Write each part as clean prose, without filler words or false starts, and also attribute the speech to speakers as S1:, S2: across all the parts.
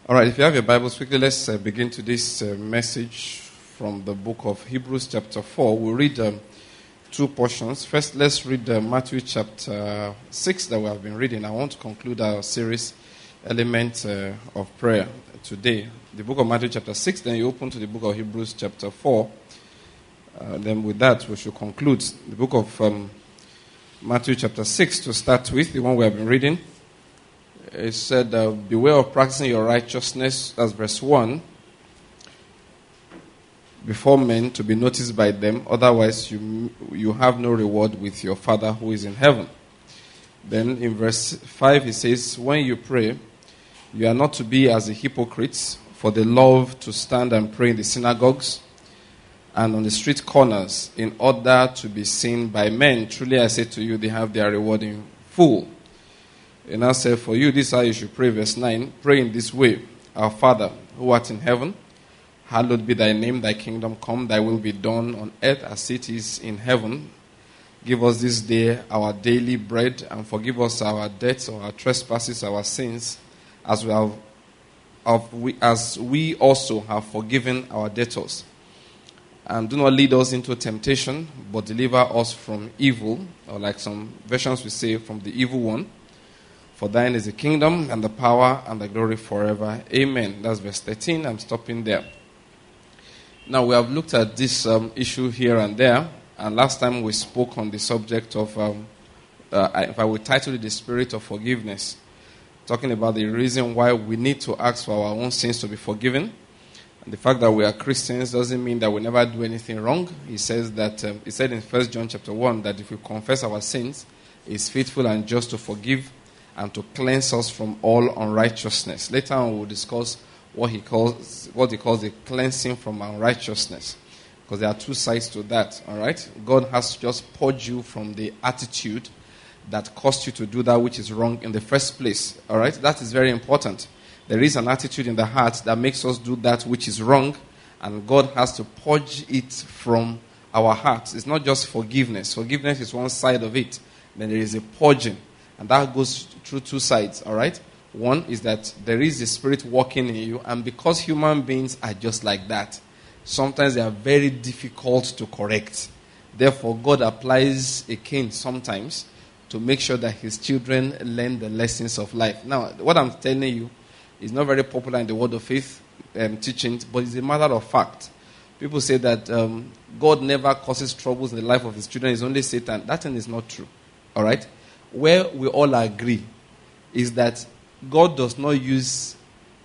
S1: All right, if you have your Bibles, quickly let's begin today's message from the book of Hebrews chapter 4. We'll read two portions. First, let's read Matthew chapter 6 that we have been reading. I want to conclude our series, Element of Prayer, today. The book of Matthew chapter 6, then you open to the book of Hebrews chapter 4. Then with that, we should conclude the book of Matthew chapter 6 to start with, the one we have been reading. It said, beware of practicing your righteousness, that's verse 1, before men to be noticed by them, otherwise you have no reward with your Father who is in heaven. Then in verse 5 he says, when you pray, you are not to be as the hypocrites, for they love to stand and pray in the synagogues and on the street corners in order to be seen by men. Truly I say to you, they have their reward in full. And I say, for you, this is how you should pray. Verse 9, pray in this way. Our Father, who art in heaven, hallowed be thy name, thy kingdom come, thy will be done on earth as it is in heaven. Give us this day our daily bread, and forgive us our debts or our trespasses, our sins, as we also have forgiven our debtors. And do not lead us into temptation, but deliver us from evil, or like some versions we say, from the evil one. For thine is the kingdom and the power and the glory forever. Amen. That's verse 13. I'm stopping there. Now we have looked at this issue here and there. And last time we spoke on the subject of, if I would title it, the spirit of forgiveness. Talking about the reason why we need to ask for our own sins to be forgiven. And the fact that we are Christians doesn't mean that we never do anything wrong. He says that, he said in 1 John chapter 1 that if we confess our sins, he is faithful and just to forgive and to cleanse us from all unrighteousness. Later on, we'll discuss what he calls the cleansing from unrighteousness. Because there are two sides to that, all right? God has just purged you from the attitude that caused you to do that which is wrong in the first place, all right? That is very important. There is an attitude in the heart that makes us do that which is wrong, and God has to purge it from our hearts. It's not just forgiveness. Forgiveness is one side of it. Then there is a purging. And that goes through two sides, all right? One is that there is the Spirit working in you, and because human beings are just like that, sometimes they are very difficult to correct. Therefore, God applies a cane sometimes to make sure that his children learn the lessons of life. Now, what I'm telling you is not very popular in the Word of Faith teachings, but it's a matter of fact. People say that God never causes troubles in the life of his children. It's only Satan. That thing is not true, all right? Where we all agree is that God does not use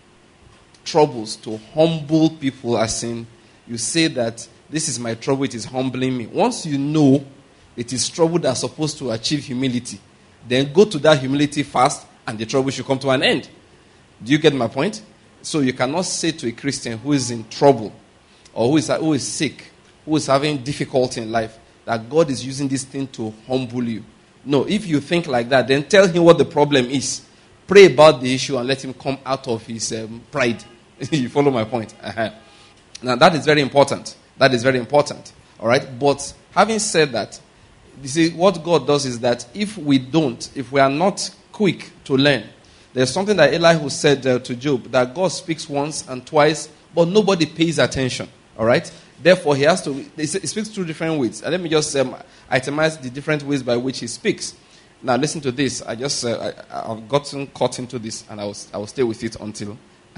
S1: troubles to humble people, as in you say that this is my trouble, it is humbling me. Once you know it is trouble that's supposed to achieve humility, then go to that humility fast and the trouble should come to an end. Do you get my point? So you cannot say to a Christian who is in trouble or who is sick, who is having difficulty in life, that God is using this thing to humble you. No, if you think like that, then tell him what the problem is. Pray about the issue and let him come out of his pride. You follow my point? Uh-huh. Now, that is very important. That is very important. All right? But having said that, you see, what God does is that if we are not quick to learn, there's something that Elihu said to Job, that God speaks once and twice, but nobody pays attention. All right? Therefore, he speaks two different ways. And let me just itemize the different ways by which he speaks. Now, listen to this. I've gotten caught into this, and I will stay with it until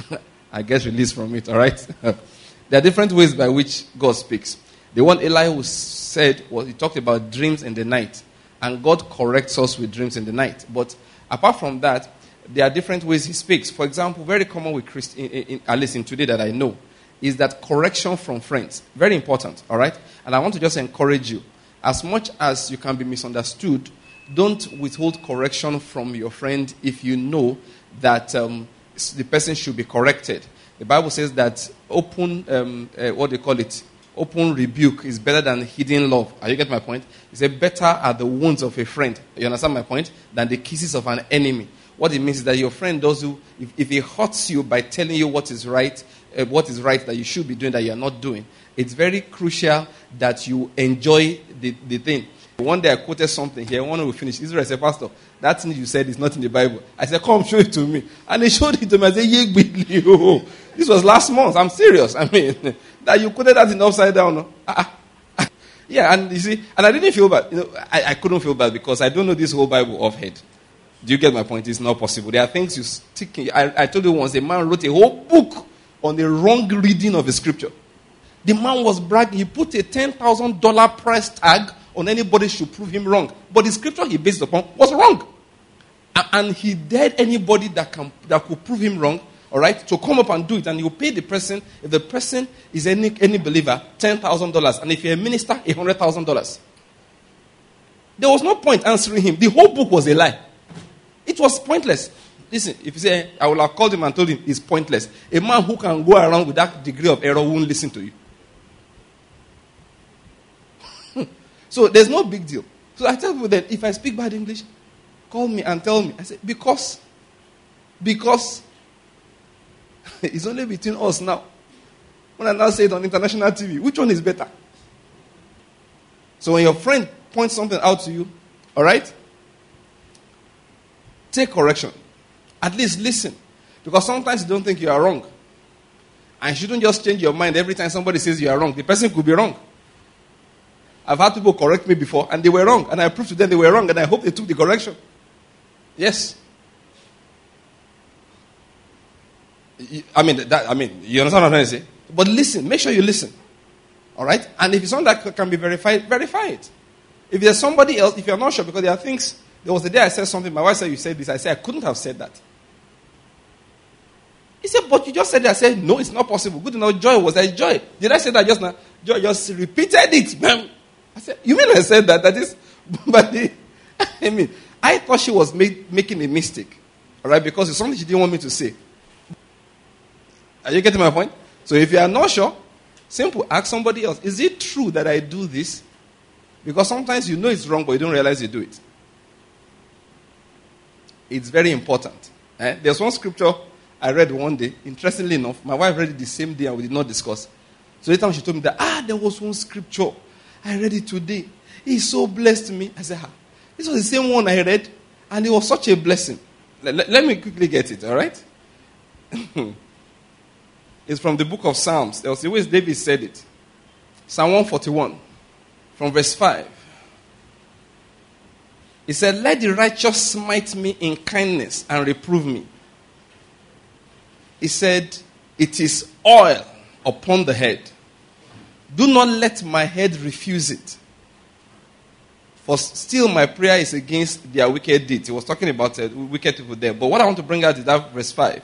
S1: I get released from it, all right? There are different ways by which God speaks. The one Elihu said was he talked about dreams in the night, and God corrects us with dreams in the night. But apart from that, there are different ways he speaks. For example, very common with at least in today that I know, is that correction from friends. Very important, all right? And I want to just encourage you. As much as you can be misunderstood, don't withhold correction from your friend if you know that the person should be corrected. The Bible says that open rebuke is better than hidden love. Are you get my point? It says better are the wounds of a friend. You understand my point? Than the kisses of an enemy. What it means is that your friend does you, if he hurts you by telling you what is right that you should be doing that you are not doing, it's very crucial that you enjoy the thing. One day I quoted something here. One will finish. Israel said, Pastor, that thing you said is not in the Bible. I said, come, show it to me. And he showed it to me. I said, yeah, this was last month. I'm serious. I mean, that you quoted that in upside down. No? Yeah, and you see, and I didn't feel bad. I couldn't feel bad because I don't know this whole Bible off head. Do you get my point? It's not possible. There are things you stick in. I told you once, a man wrote a whole book on the wrong reading of a scripture. The man was bragging. He put a $10,000 price tag on anybody should prove him wrong. But the scripture he based upon was wrong. And he dared anybody that could prove him wrong, all right, to come up and do it. And you pay the person, if the person is any believer, $10,000. And if you're a minister, $100,000. There was no point answering him. The whole book was a lie. It was pointless. Listen, if you say, I will have called him and told him it's pointless. A man who can go around with that degree of error won't listen to you. So there's no big deal. So I tell people that if I speak bad English, call me and tell me. I say, because it's only between us now. When I now say it on international TV, which one is better? So when your friend points something out to you, all right, take correction. At least listen. Because sometimes you don't think you are wrong. And you shouldn't just change your mind every time somebody says you are wrong. The person could be wrong. I've had people correct me before, and they were wrong. And I proved to them they were wrong, and I hope they took the correction. Yes. I mean, you understand what I'm trying to say? But listen. Make sure you listen. All right? And if it's something that can be verified, verify it. If there's somebody else, if you're not sure, because there are things. There was the day I said something. My wife said, you said this. I said, I couldn't have said that. He said, but you just said that. I said, no, it's not possible. Good enough. Joy was there. Joy. Did I say that just now? Joy just repeated it. I said, you mean I said that? That is, but I thought she was making a mistake. All right? Because it's something she didn't want me to say. Are you getting my point? So if you are not sure, simple, ask somebody else. Is it true that I do this? Because sometimes you know it's wrong, but you don't realize you do it. It's very important. There's one scripture I read one day. Interestingly enough, my wife read it the same day and we did not discuss. So later she told me that, there was one scripture. I read it today. He so blessed me. I said, this was the same one I read, and it was such a blessing. Let me quickly get it, all right? It's from the book of Psalms. There was the way David said it. Psalm 141, from verse 5. He said, let the righteous smite me in kindness and reprove me. He said, it is oil upon the head. Do not let my head refuse it. For still my prayer is against their wicked deeds. He was talking about wicked people there. But what I want to bring out is that verse 5.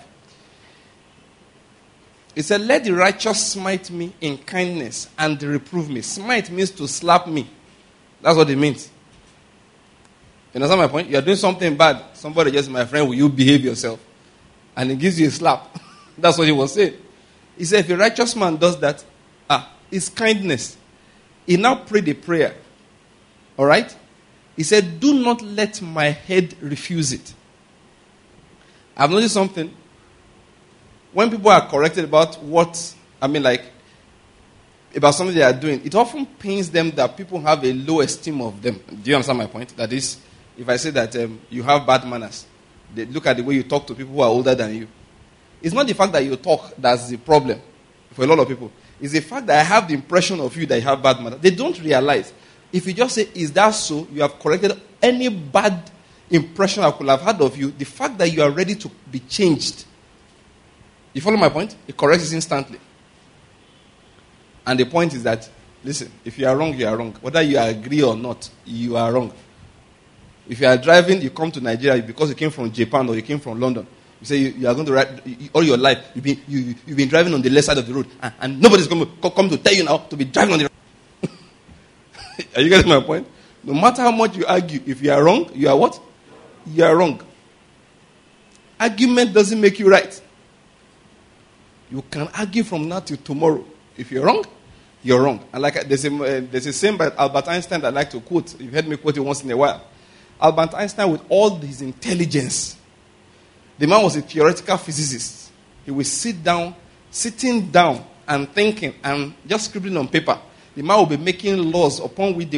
S1: He said, let the righteous smite me in kindness and reprove me. Smite means to slap me. That's what it means. You understand my point? You are doing something bad. Somebody just, my friend, will you behave yourself? And he gives you a slap. That's what he was saying. He said, if a righteous man does that, it's kindness. He now prayed a prayer. All right? He said, do not let my head refuse it. I've noticed something. When people are corrected about about something they are doing, it often pains them that people have a low esteem of them. Do you understand my point? That is, if I say that you have bad manners, they look at the way you talk to people who are older than you. It's not the fact that you talk that's the problem for a lot of people. It's the fact that I have the impression of you that you have bad manners. They don't realize. If you just say, is that so? You have corrected any bad impression I could have had of you. The fact that you are ready to be changed. You follow my point? It corrects it instantly. And the point is that, listen, if you are wrong, you are wrong. Whether you agree or not, you are wrong. If you are driving, you come to Nigeria because you came from Japan or you came from London. You say you are going to ride all your life. You've been driving on the left side of the road, and nobody's going to come to tell you now to be driving on the right. Are you getting my point? No matter how much you argue, if you are wrong, you are what? You are wrong. Argument doesn't make you right. You can argue from now till tomorrow. If you're wrong, you're wrong. And there's a saying by Albert Einstein that I like to quote. You've heard me quote it once in a while. Albert Einstein, with all his intelligence, the man was a theoretical physicist. He would sitting down and thinking and just scribbling on paper. The man will be making laws upon which they will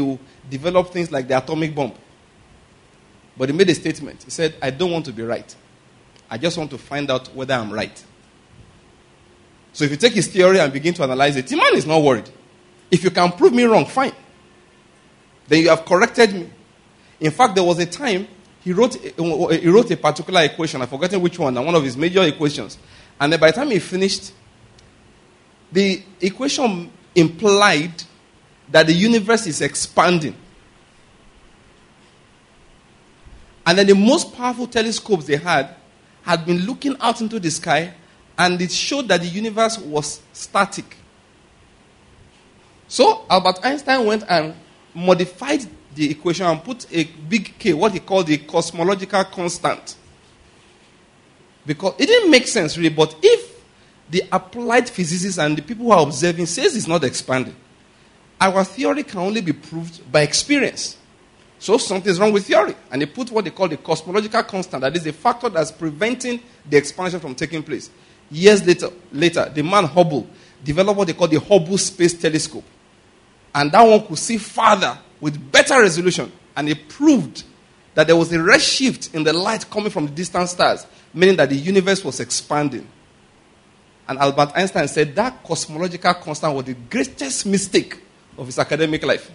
S1: developed things like the atomic bomb. But he made a statement. He said, I don't want to be right. I just want to find out whether I'm right. So if you take his theory and begin to analyze it, the man is not worried. If you can prove me wrong, fine. Then you have corrected me. In fact, there was a time he wrote a particular equation. I've forgotten which one, and one of his major equations. And then by the time he finished, the equation implied that the universe is expanding. And then the most powerful telescopes they had been looking out into the sky, and it showed that the universe was static. So Albert Einstein went and modified the equation and put a big K, what he called the cosmological constant. Because it didn't make sense really, but if the applied physicists and the people who are observing says it's not expanding, our theory can only be proved by experience. So something is wrong with theory. And they put what they call the cosmological constant, that is a factor that's preventing the expansion from taking place. Years later, the man Hubble developed what they call the Hubble Space Telescope. And that one could see farther with better resolution. And it proved that there was a redshift in the light coming from the distant stars, meaning that the universe was expanding. And Albert Einstein said that cosmological constant was the greatest mistake of his academic life.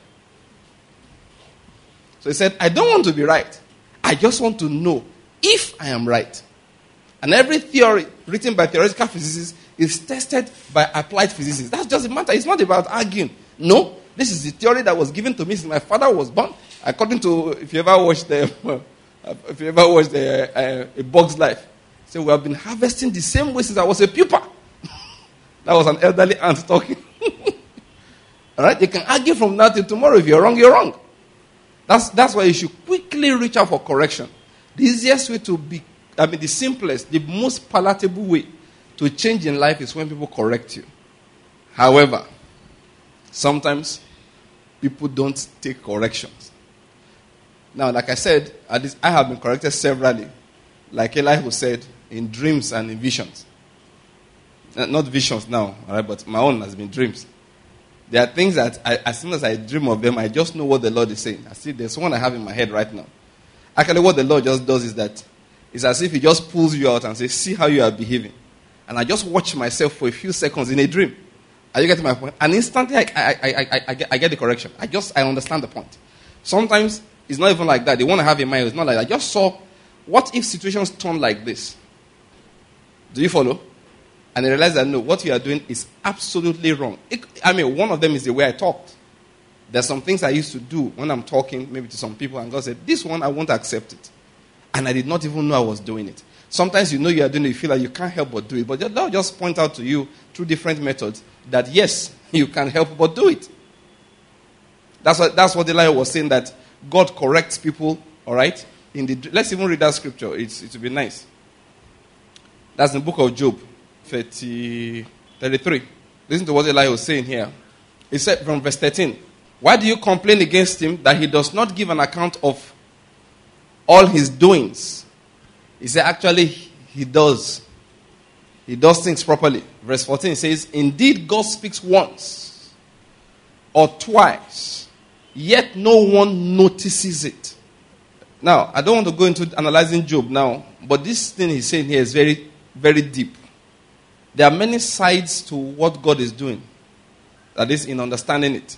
S1: So he said, I don't want to be right. I just want to know if I am right. And every theory written by theoretical physicists is tested by applied physicists. That's just the matter. It's not about arguing. No, this is the theory that was given to me since my father was born. According to, if you ever watched A Bug's Life, so we have been harvesting the same way since I was a pupa. That was an elderly aunt talking. All right, you can argue from now till tomorrow. If you're wrong, you're wrong. That's why you should quickly reach out for correction. The easiest way the simplest, the most palatable way to change in life is when people correct you. However, sometimes people don't take corrections. Now, like I said, at least I have been corrected severally. Like Elihu said, in dreams and in visions. Not visions now, all right, but my own has been dreams. There are things that as soon as I dream of them, I just know what the Lord is saying. I see there's one I have in my head right now. Actually, what the Lord just does is that it's as if He just pulls you out and says, see how you are behaving. And I just watch myself for a few seconds in a dream. Are you getting my point? And instantly I get the correction. I understand the point. Sometimes it's not even like that. They want to have in mind. It's not like that. I just saw, what if situations turn like this? Do you follow? And I realized that no, what you are doing is absolutely wrong. One of them is the way I talked. There's some things I used to do when I'm talking maybe to some people, and God said, this one I won't accept it. And I did not even know I was doing it. Sometimes you know you are doing it, you feel like you can't help but do it. But they'll just point out to you through different methods that yes, you can help but do it. That's what Elihu was saying, that God corrects people, all right? Let's even read that scripture. It will be nice. That's in the book of Job. 33. Listen to what Elihu was saying here. He said from verse 13, why do you complain against him that he does not give an account of all his doings? He said actually he does. He does things properly. Verse 14 says, indeed God speaks once or twice, yet no one notices it. Now, I don't want to go into analyzing Job now, but this thing he's saying here is very, very deep. There are many sides to what God is doing. That is, in understanding it.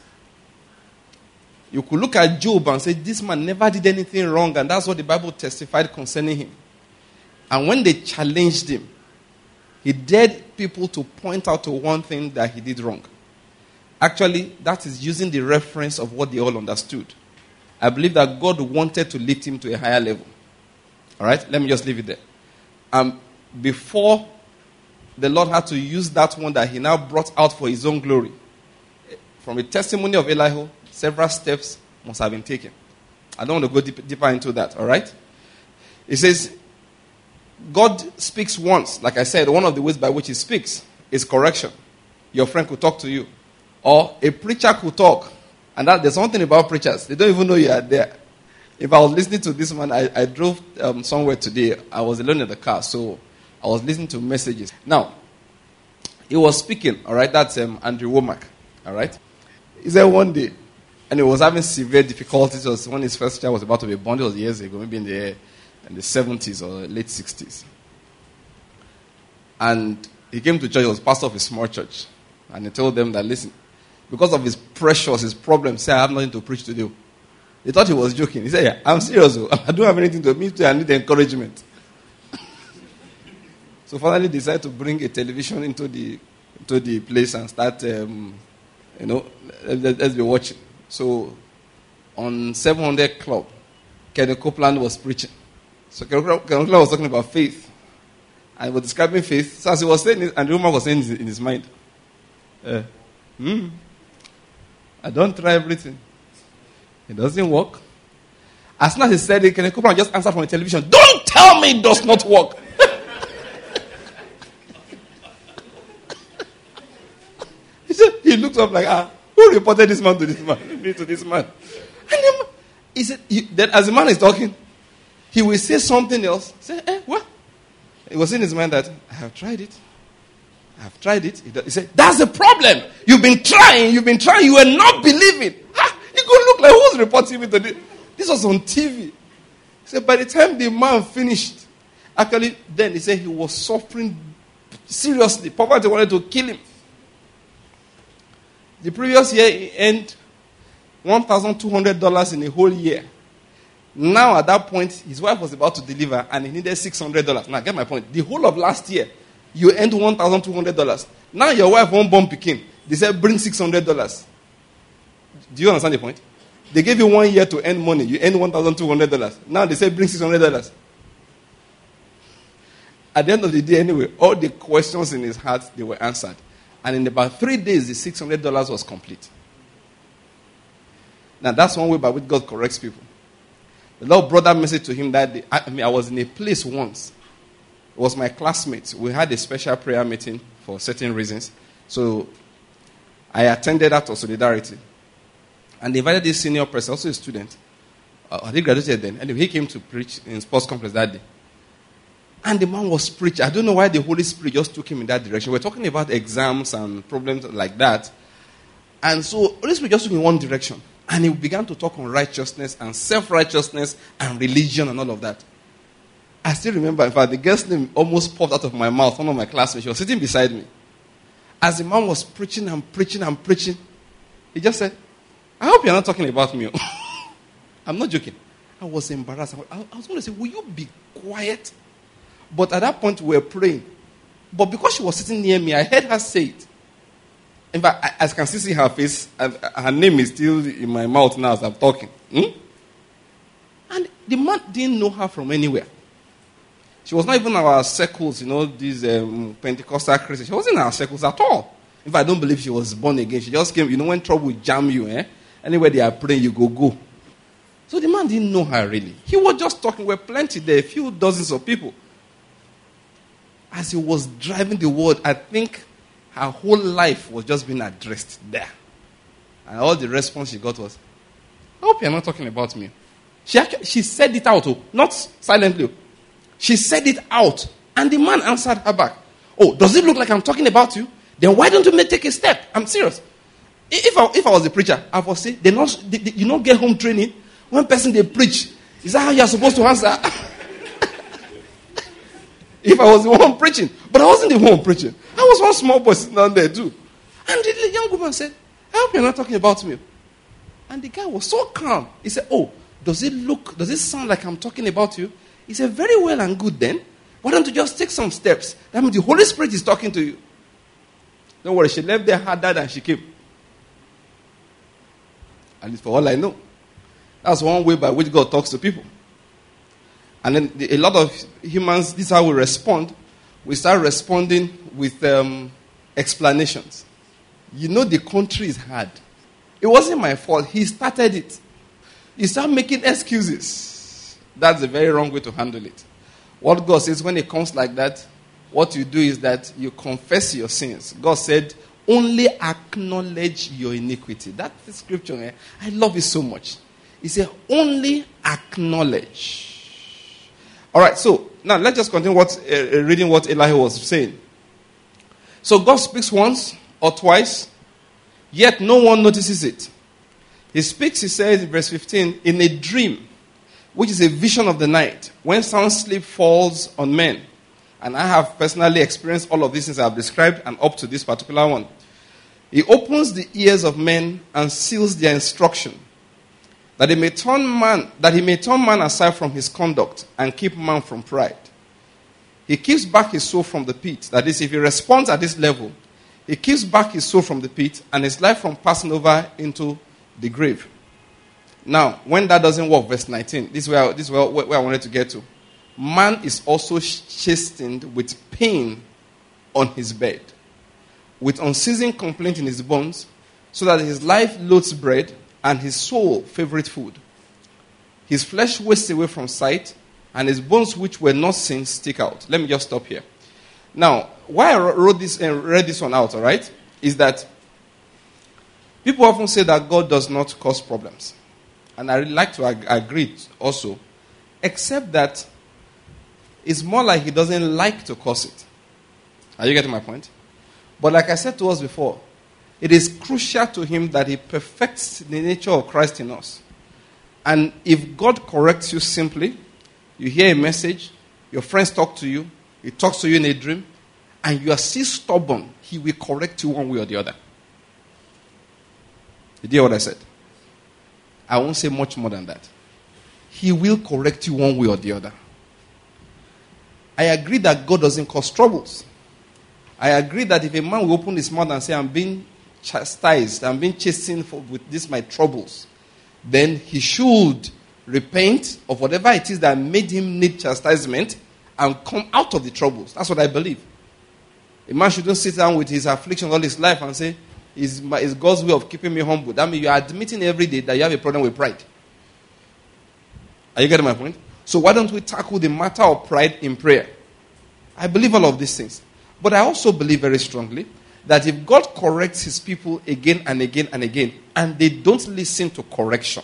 S1: You could look at Job and say, this man never did anything wrong, and that's what the Bible testified concerning him. And when they challenged him, he dared people to point out to one thing that he did wrong. Actually, that is using the reference of what they all understood. I believe that God wanted to lift him to a higher level. All right? Let me just leave it there. Before the Lord had to use that one that he now brought out for his own glory. From the testimony of Elihu, several steps must have been taken. I don't want to go deeper into that, all right? It says, God speaks once. Like I said, one of the ways by which he speaks is correction. Your friend could talk to you. Or a preacher could talk. And there's something about preachers. They don't even know you are there. If I was listening to this man, I drove somewhere today. I was alone in the car, so I was listening to messages. Now, he was speaking, all right? That's Andrew Womack, all right? He said one day, And he was having severe difficulties. It was when his first child was about to be born. It was years ago, maybe in the 70s or late 60s. And he came to church. He was pastor of a small church. And he told them that, listen, because of his pressures, his problems, say I have nothing to preach to you. They thought he was joking. He said, yeah, I'm serious. I don't have anything to me. I need encouragement. So finally decided to bring a television into the place and start, let's be watching. So on 700 Club, Kenneth Copeland was preaching. So Kenneth Copeland was talking about faith. And he was describing faith. So as he was saying it, and the woman was saying in his mind, I don't try everything. It doesn't work. As soon as he said it, Kenneth Copeland just answered from the television, don't tell me it does not work. He looked up like, who reported this man to this man? Me to this man. And he said, then as the man is talking, he will say something else. Say, what? It was in his mind that, I have tried it. He said, that's the problem. You've been trying, you were not believing. You could look like who's reporting me to this. This was on TV. He said, by the time the man finished, actually, then he said he was suffering seriously. Poverty wanted to kill him. The previous year, he earned $1,200 in a whole year. Now, at that point, his wife was about to deliver, and he needed $600. Now, get my point. The whole of last year, you earned $1,200. Now, your wife won't born Pekin. They said, bring $600. Do you understand the point? They gave you 1 year to earn money. You earned $1,200. Now, they say, bring $600. At the end of the day, anyway, all the questions in his heart, they were answered. And in about 3 days, the $600 was complete. Now, that's one way by which God corrects people. The Lord brought that message to him that day. I was in a place once. It was my classmates. We had a special prayer meeting for certain reasons. So, I attended that of solidarity. And they invited this senior person, also a student. He graduated then. Anyway, he came to preach in sports complex that day. And the man was preaching. I don't know why the Holy Spirit just took him in that direction. We're talking about exams and problems like that. And so, Holy Spirit just took him in one direction. And he began to talk on righteousness and self-righteousness and religion and all of that. I still remember, in fact, the girl's name almost popped out of my mouth. One of my classmates, she was sitting beside me. As the man was preaching and preaching and preaching, he just said, I hope you're not talking about me. I'm not joking. I was embarrassed. I was going to say, will you be quiet? But at that point, we were praying. But because she was sitting near me, I heard her say it. In fact, I can still see her face. And her name is still in my mouth now as I'm talking. And the man didn't know her from anywhere. She was not even in our circles, these Pentecostal Christians. She wasn't in our circles at all. In fact, I don't believe she was born again. She just came, when trouble would jam you, anywhere they are praying, you go. So the man didn't know her really. He was just talking. We're plenty there, a few dozens of people. As he was driving the word, I think her whole life was just being addressed there. And all the response she got was, I hope you're not talking about me. She said it out, not silently. She said it out. And the man answered her back. Oh, does it look like I'm talking about you? Then why don't you take a step? I'm serious. If I was a preacher, I would say, you don't get home training. One person they preach. Is that how you're supposed to answer? If I was the one preaching. But I wasn't the one preaching. I was one small boy sitting down there too. And the young woman said, I hope you're not talking about me. And the guy was so calm. He said, oh, does it sound like I'm talking about you? He said, very well and good then. Why don't you just take some steps? That means the Holy Spirit is talking to you. Don't worry, she left there harder than she came. At least for all I know. That's one way by which God talks to people. And then a lot of humans, this is how we respond. We start responding with explanations. The country is hard. It wasn't my fault. He started it. You start making excuses. That's a very wrong way to handle it. What God says when it comes like that, what you do is that you confess your sins. God said, only acknowledge your iniquity. That's the scripture. I love it so much. He said, only acknowledge. All right, so now let's just continue reading what Elihu was saying. So God speaks once or twice, yet no one notices it. He speaks, he says in verse 15, in a dream, which is a vision of the night, when sound sleep falls on men. And I have personally experienced all of these things I have described and up to this particular one. He opens the ears of men and seals their instruction, that he may turn man aside from his conduct and keep man from pride. He keeps back his soul from the pit. That is, if he responds at this level, he keeps back his soul from the pit and his life from passing over into the grave. Now, when that doesn't work, verse 19, this is where I wanted to get to. Man is also chastened with pain on his bed, with unceasing complaint in his bones, so that his life loathes bread and his soul favorite food. His flesh wastes away from sight, and his bones which were not seen stick out. Let me just stop here. Now, why I wrote this and read this one out, all right, is that people often say that God does not cause problems. And I really like to agree also, except that it's more like he doesn't like to cause it. Are you getting my point? But like I said to us before, it is crucial to him that he perfects the nature of Christ in us. And if God corrects you simply, you hear a message, your friends talk to you, he talks to you in a dream, and you are still stubborn, he will correct you one way or the other. You hear what I said? I won't say much more than that. He will correct you one way or the other. I agree that God doesn't cause troubles. I agree that if a man will open his mouth and say, I'm being chastised, I'm being chastened with this my troubles, then he should repent of whatever it is that made him need chastisement and come out of the troubles. That's what I believe. A man shouldn't sit down with his affliction all his life and say, it's God's way of keeping me humble. That means you are admitting every day that you have a problem with pride. Are you getting my point? So why don't we tackle the matter of pride in prayer? I believe all of these things. But I also believe very strongly that if God corrects his people again and again and again, and they don't listen to correction,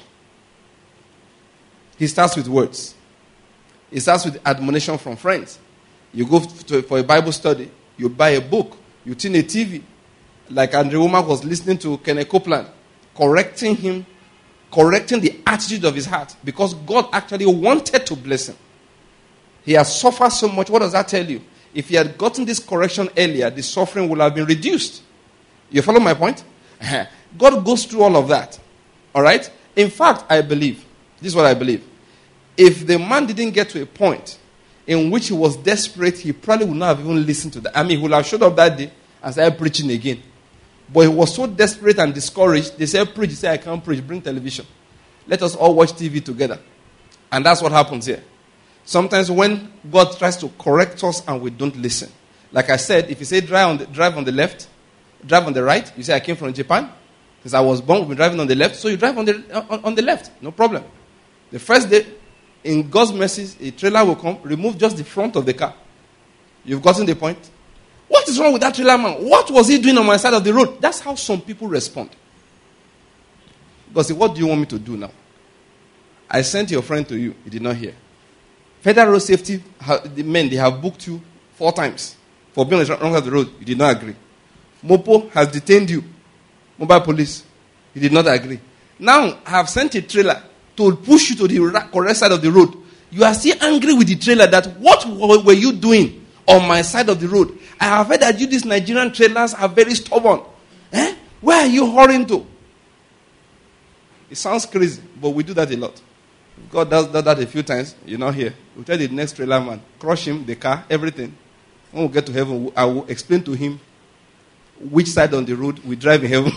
S1: he starts with words. He starts with admonition from friends. You go for a Bible study, you buy a book, you tune a TV, like Andrew Womack was listening to Kenneth Copeland, correcting him, correcting the attitude of his heart, because God actually wanted to bless him. He has suffered so much. What does that tell you? If he had gotten this correction earlier, the suffering would have been reduced. You follow my point? God goes through all of that. All right? In fact, I believe, this is what I believe. If the man didn't get to a point in which he was desperate, he probably would not have even listened to that. I mean, he would have showed up that day and started preaching again. But he was so desperate and discouraged, they said, preach. He said, I can't preach. Bring television. Let us all watch TV together. And that's what happens here. Sometimes when God tries to correct us and we don't listen. Like I said, if you say drive on the left, drive on the right, you say I came from Japan. Since I was born, we've been driving on the left, so you drive on the left. No problem. The first day, in God's mercy, a trailer will come, remove just the front of the car. You've gotten the point? What is wrong with that trailer man? What was he doing on my side of the road? That's how some people respond. God said, what do you want me to do now? I sent your friend to you. He did not hear. Federal Road Safety, the men, they have booked you 4 times for being on the wrong side of the road. You did not agree. Mopo has detained you. Mobile police. You did not agree. Now, I have sent a trailer to push you to the correct side of the road. You are still angry with the trailer that what were you doing on my side of the road? I have heard that these Nigerian trailers are very stubborn. Where are you hurrying to? It sounds crazy, but we do that a lot. God does that a few times. You're not here. We'll tell the next trailer man, crush him, the car, everything. When we get to heaven, I will explain to him which side on the road we drive in heaven.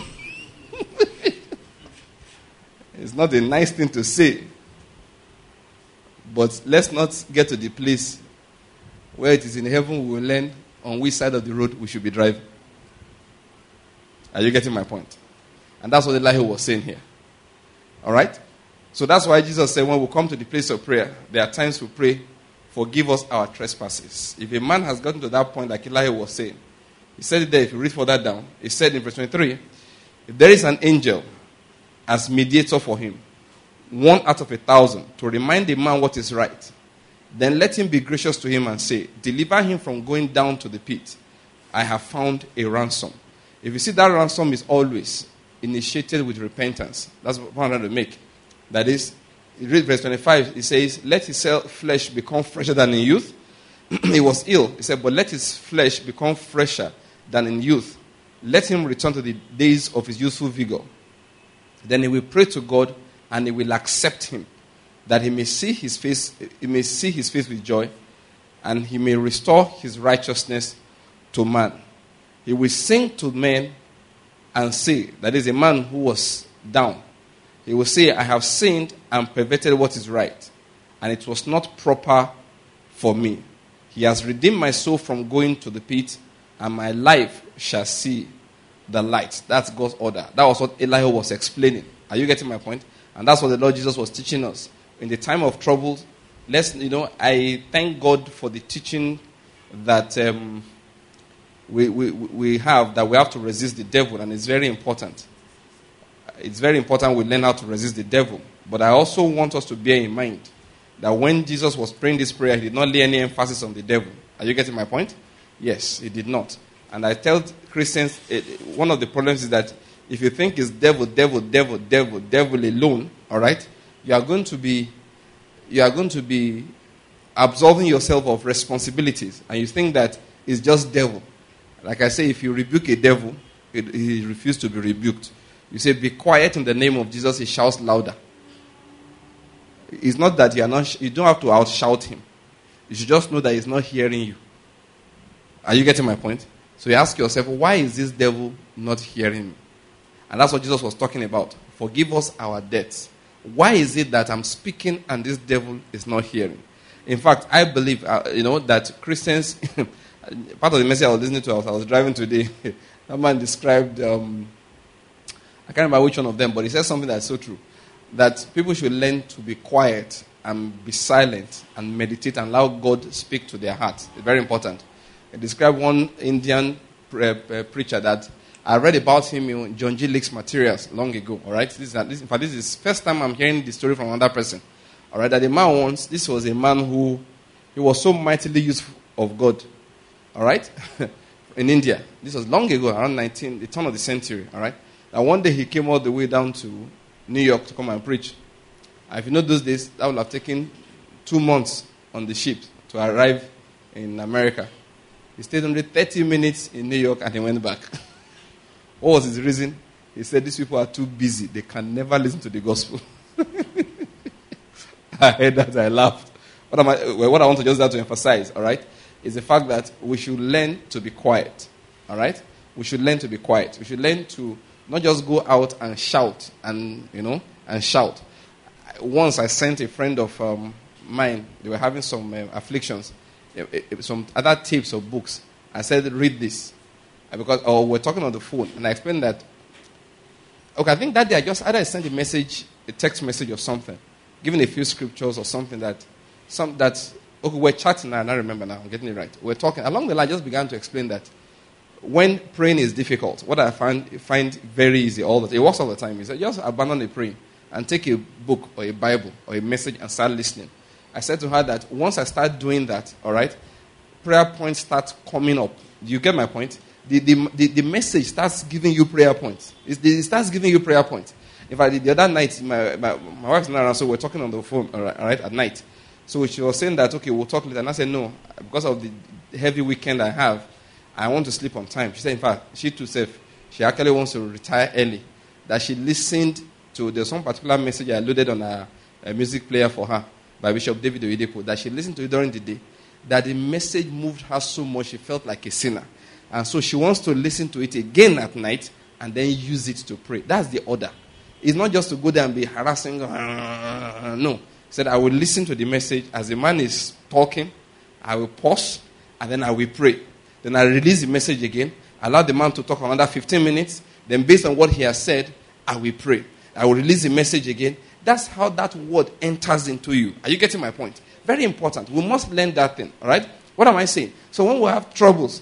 S1: It's not a nice thing to say. But let's not get to the place where it is in heaven we will learn on which side of the road we should be driving. Are you getting my point? And that's what Elihu was saying here. All right? So that's why Jesus said when we come to the place of prayer, there are times we pray, forgive us our trespasses. If a man has gotten to that point, like Elihu was saying, he said it there, if you read further down, he said in verse 23, if there is an angel as mediator for him, 1 out of 1,000, to remind a man what is right, then let him be gracious to him and say, deliver him from going down to the pit. I have found a ransom. If you see, that ransom is always initiated with repentance. That's what I'm trying to make. That is, you read verse 25, it says, let his flesh become fresher than in youth. He was ill. He said, but let his flesh become fresher than in youth. Let him return to the days of his youthful vigor. Then he will pray to God, and he will accept him, that he may see his face with joy, and he may restore his righteousness to man. He will sing to men and say, that is a man who was down. He will say, I have sinned and perverted what is right, and it was not proper for me. He has redeemed my soul from going to the pit, and my life shall see the light. That's God's order. That was what Elihu was explaining. Are you getting my point? And that's what the Lord Jesus was teaching us. In the time of trouble, I thank God for the teaching that we have to resist the devil, and it's very important. It's very important we learn how to resist the devil. But I also want us to bear in mind that when Jesus was praying this prayer, he did not lay any emphasis on the devil. Are you getting my point? Yes, he did not. And I tell Christians, one of the problems is that if you think it's devil alone, all right, you are going to be absolving yourself of responsibilities, and you think that it's just devil. Like I say, if you rebuke a devil, he refuses to be rebuked. You say, be quiet in the name of Jesus, he shouts louder. It's not that you don't have to outshout him. You should just know that he's not hearing you. Are you getting my point? So you ask yourself, why is this devil not hearing me? And that's what Jesus was talking about. Forgive us our debts. Why is it that I'm speaking and this devil is not hearing? In fact, I believe, that Christians, part of the message I was listening to, I was driving today, that man described, I can't remember which one of them, but he said something that's so true. That people should learn to be quiet and be silent and meditate and allow God speak to their hearts. It's very important. He described one Indian preacher that I read about him in John G. Lake's materials long ago. All right, this is the first time I'm hearing the story from another person. All right, that the man this was a man who he was so mightily used of God. All right, in India. This was long ago, around the turn of the century. All right, and one day he came all the way down to New York to come and preach. And if you know those days, that would have taken 2 months on the ship to arrive in America. He stayed only 30 minutes in New York and he went back. What was his reason? He said, these people are too busy. They can never listen to the gospel. I heard that. I laughed. What I want to just to emphasize, all right, is the fact that we should learn to be quiet. All right? We should learn to be quiet. We should learn to not just go out and shout and shout. Once I sent a friend of mine, they were having some afflictions, some other tapes of books. I said, read this. Because we're talking on the phone, and I explained that. Okay, I think that day I sent a text message or something, giving a few scriptures or something okay, we're chatting now, I don't remember now, I'm getting it right. We're talking, along the line I just began to explain that when praying is difficult, what I find very easy it works all the time, is that just abandon the praying and take a book or a Bible or a message and start listening. I said to her that once I start doing that, all right, prayer points start coming up. Do you get my point? The message starts giving you prayer points. It starts giving you prayer points. In fact, the other night, my wife's not around, so we're talking on the phone, all right, at night. So she was saying that, okay, we'll talk later. And I said, no, because of the heavy weekend I have, I want to sleep on time. She said, in fact, she too said, she actually wants to retire early. That she listened to, there's some particular message I loaded on a music player for her by Bishop David Oyedepo, that she listened to it during the day. That the message moved her so much, she felt like a sinner. And so she wants to listen to it again at night and then use it to pray. That's the order. It's not just to go there and be harassing. No. He said, I will listen to the message. As the man is talking, I will pause and then I will pray. Then I release the message again. Allow the man to talk for another 15 minutes. Then based on what he has said, I will pray. I will release the message again. That's how that word enters into you. Are you getting my point? Very important. We must learn that thing. All right? What am I saying? So when we have troubles,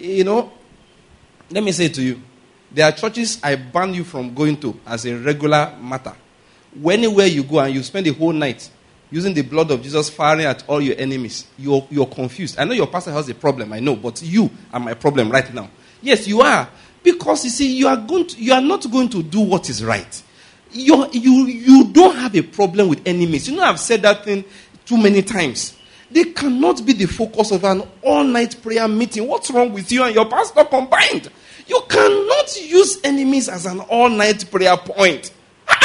S1: let me say to you, there are churches I ban you from going to as a regular matter. Anywhere you go and you spend the whole night using the blood of Jesus firing at all your enemies, you're confused. I know your pastor has a problem, I know, but you are my problem right now. Yes, you are.
S2: Because you see, you are not going to do what is right. You don't have a problem with enemies. You know, I've said that thing too many times. They cannot be the focus of an all-night prayer meeting. What's wrong with you and your pastor combined? You cannot use enemies as an all-night prayer point.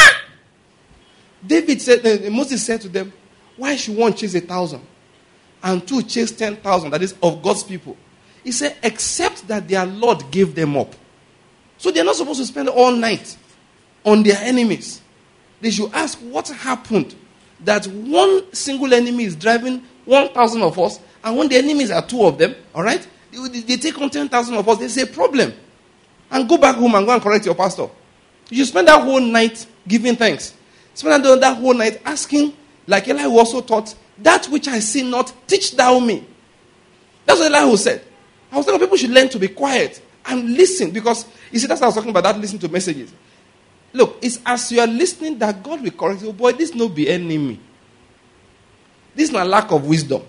S2: Moses said to them, why should one chase 1,000 and two chase 10,000, that is, of God's people? He said, except that their Lord gave them up. So they're not supposed to spend all night on their enemies. They should ask what happened that one single enemy is driving 1,000 of us, and when the enemies are two of them, all right, they take on 10,000 of us, there's a problem. And go back home and go and correct your pastor. You should spend that whole night giving thanks. Spend that whole night asking, like Elihu also taught, that which I see not, teach thou me. That's what Elihu said. I was telling people should learn to be quiet and listen, because, you see, that's what I was talking about, that listening to messages. Look, it's as you are listening that God will correct you. Boy, this no be enemy. This is not lack of wisdom.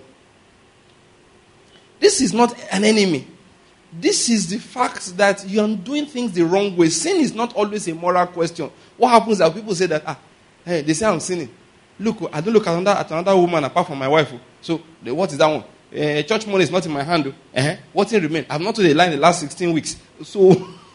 S2: This is not an enemy. This is the fact that you are doing things the wrong way. Sin is not always a moral question. What happens is people say that, hey, they say I'm sinning. Look, I don't look at another woman apart from my wife. So, what is that one? Church money is not in my hand. What in remain? I've not told a lie in the last 16 weeks. So,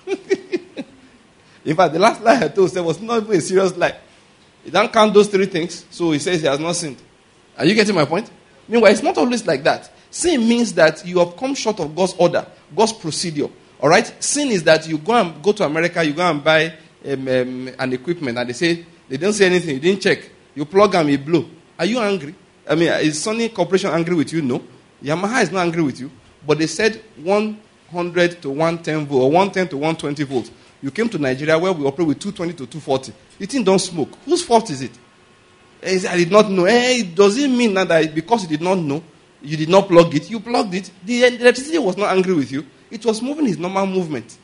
S2: in fact, the last lie I told was not even a serious lie. He doesn't count those three things, so he says he has not sinned. Are you getting my point? Meanwhile, it's not always like that. Sin means that you have come short of God's order, God's procedure. All right? Sin is that you go to America, you go and buy an equipment, and they say, they don't say anything, you didn't check. You plug and you blow. Are you angry? I mean, is Sony Corporation angry with you? No. Yamaha is not angry with you. But they said 100 to 110 volts, or 110 to 120 volts. You came to Nigeria where we operate with 220 to 240. You think don't smoke. Whose fault is it? I did not know. Does it mean that because you did not know, you did not plug it, you plugged it? The electricity was not angry with you. It was moving its normal movement.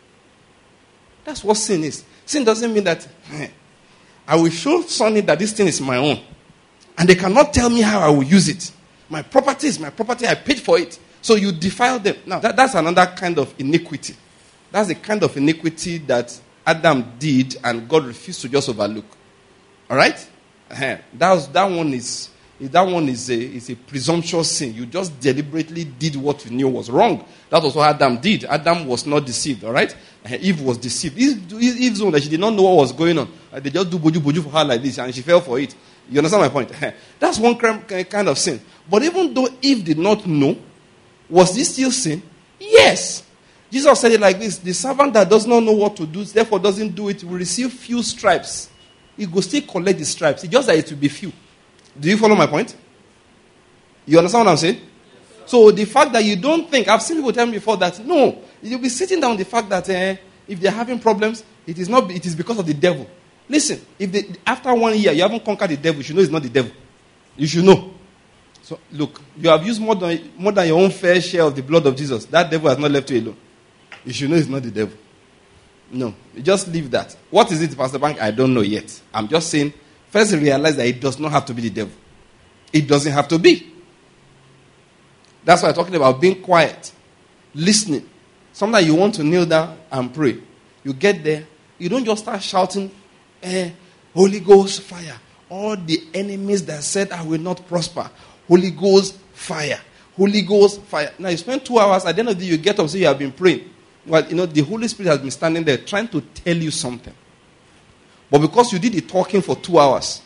S2: That's what sin is. Sin doesn't mean that I will show Sonny that this thing is my own. And they cannot tell me how I will use it. My property is my property. I paid for it. So you defile them. Now, that's another kind of iniquity. That's the kind of iniquity that Adam did and God refused to just overlook. All right? That one is a presumptuous sin. You just deliberately did what you knew was wrong. That was what Adam did. Adam was not deceived, all right? Eve was deceived. Eve's own that she did not know what was going on. They just do boju for her like this, and she fell for it. You understand my point? That's one kind of sin. But even though Eve did not know, was this still sin? Yes. Jesus said it like this: the servant that does not know what to do, therefore doesn't do it, will receive few stripes. He will still collect the stripes. It's just that it will be few. Do you follow my point? You understand what I'm saying? So the fact that you don't think, I've seen people tell me before that, no, you'll be sitting down the fact that if they're having problems, it is because of the devil. Listen, after 1 year you haven't conquered the devil, you should know it's not the devil. You should know. So look, you have used more than your own fair share of the blood of Jesus. That devil has not left you alone. You should know it's not the devil. No, you just leave that. What is it, Pastor Bank? I don't know yet. I'm just saying, first realize that it does not have to be the devil. It doesn't have to be. That's why I'm talking about being quiet, listening. Sometimes you want to kneel down and pray. You get there, you don't just start shouting, Holy Ghost fire. All the enemies that said I will not prosper. Holy Ghost fire. Holy Ghost fire. Now you spend 2 hours, at the end of the day you get up and say you have been praying. Well, the Holy Spirit has been standing there trying to tell you something. But because you did the talking for 2 hours,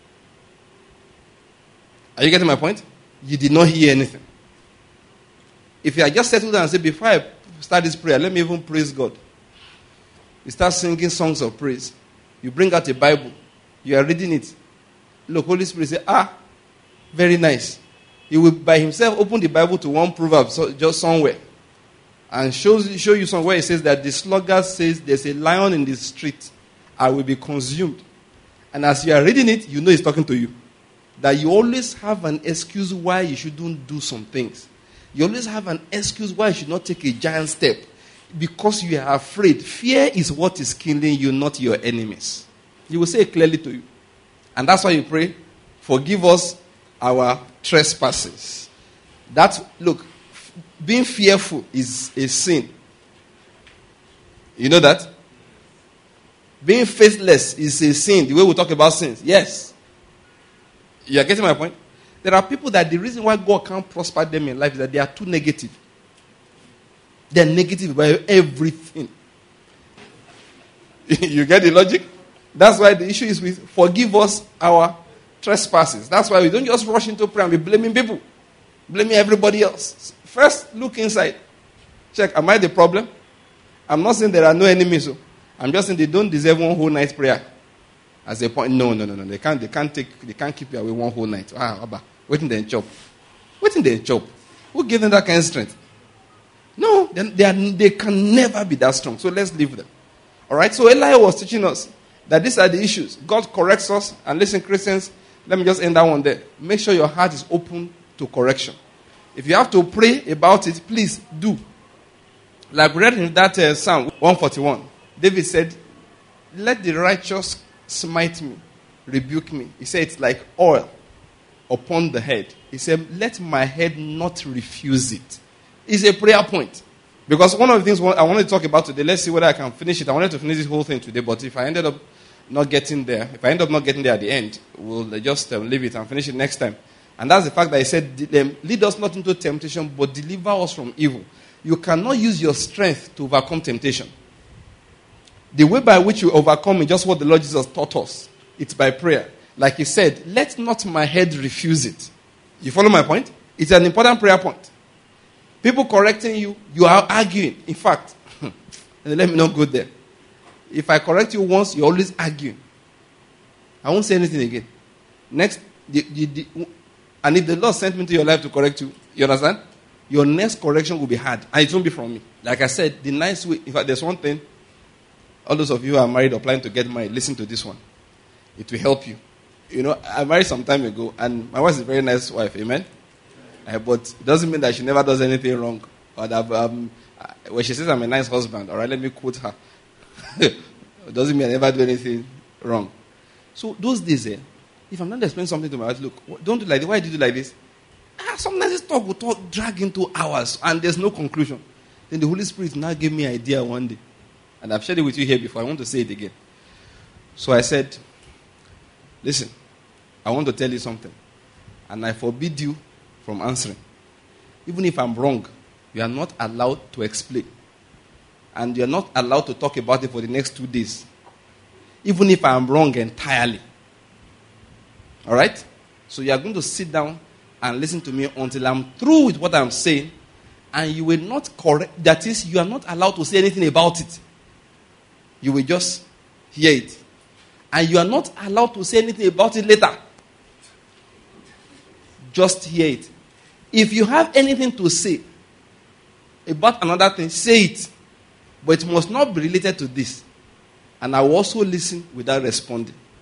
S2: are you getting my point? You did not hear anything. If you had just settled down and said, before I start this prayer, let me even praise God. You start singing songs of praise. You bring out a Bible. You are reading it. Look, Holy Spirit say, very nice. He will by himself open the Bible to one proverb just somewhere. And show you somewhere it says that the sluggard says there's a lion in the street. I will be consumed. And as you are reading it, you know he's talking to you. That you always have an excuse why you shouldn't do some things. You always have an excuse why you should not take a giant step. Because you are afraid. Fear is what is killing you, not your enemies. He will say it clearly to you. And that's why you pray, forgive us our trespasses. Look, being fearful is a sin. You know that? Being faithless is a sin, the way we talk about sins. Yes. You are getting my point? There are people that the reason why God can't prosper them in life is that they are too negative. They are negative about everything. You get the logic? That's why the issue is with forgive us our trespasses. That's why we don't just rush into prayer and be blaming people. Blaming everybody else. First, look inside. Check, am I the problem? I'm not saying there are no enemies. I'm just saying they don't deserve one whole night prayer. As a point, no. They can't keep you away one whole night. Waiting they chop. Who gave them that kind of strength? No, they can never be that strong. So let's leave them. Alright, so Eli was teaching us that these are the issues. God corrects us. And listen, Christians, let me just end that one there. Make sure your heart is open to correction. If you have to pray about it, please do. Like we read in that Psalm 141, David said, let the righteous smite me, rebuke me. He said it's like oil upon the head. He said, let my head not refuse it. It's a prayer point. Because one of the things I wanted to talk about today, let's see whether I can finish it. I wanted to finish this whole thing today, but if I end up not getting there at the end, we'll just leave it and finish it next time. And that's the fact that he said, lead us not into temptation, but deliver us from evil. You cannot use your strength to overcome temptation. The way by which you overcome is just what the Lord Jesus taught us. It's by prayer. Like he said, let not my head refuse it. You follow my point? It's an important prayer point. People correcting you, you are arguing. In fact, let me not go there. If I correct you once, you're always arguing. I won't say anything again. Next, and if the Lord sent me into your life to correct you, you understand? Your next correction will be hard. And it won't be from me. Like I said, the nice way, in fact, there's one thing. All those of you who are married or planning to get married, listen to this one. It will help you. You know, I married some time ago, and my wife is a very nice wife, amen? But it doesn't mean that she never does anything wrong. Or that when she says I'm a nice husband, all right, let me quote her. It doesn't mean I never do anything wrong. So those days, if I'm not explaining something to my wife, look, don't do like this. Why do you do like this? Sometimes this talk will drag into hours, and there's no conclusion. Then the Holy Spirit now gave me an idea one day. And I've shared it with you here before. I want to say it again. So I said, listen, I want to tell you something. And I forbid you from answering. Even if I'm wrong, you are not allowed to explain. And you are not allowed to talk about it for the next 2 days. Even if I'm wrong entirely. Alright? So you are going to sit down and listen to me until I'm through with what I'm saying. And you will not correct. That is, you are not allowed to say anything about it. You will just hear it. And you are not allowed to say anything about it later. Just hear it. If you have anything to say about another thing, say it. But it must not be related to this. And I will also listen without responding.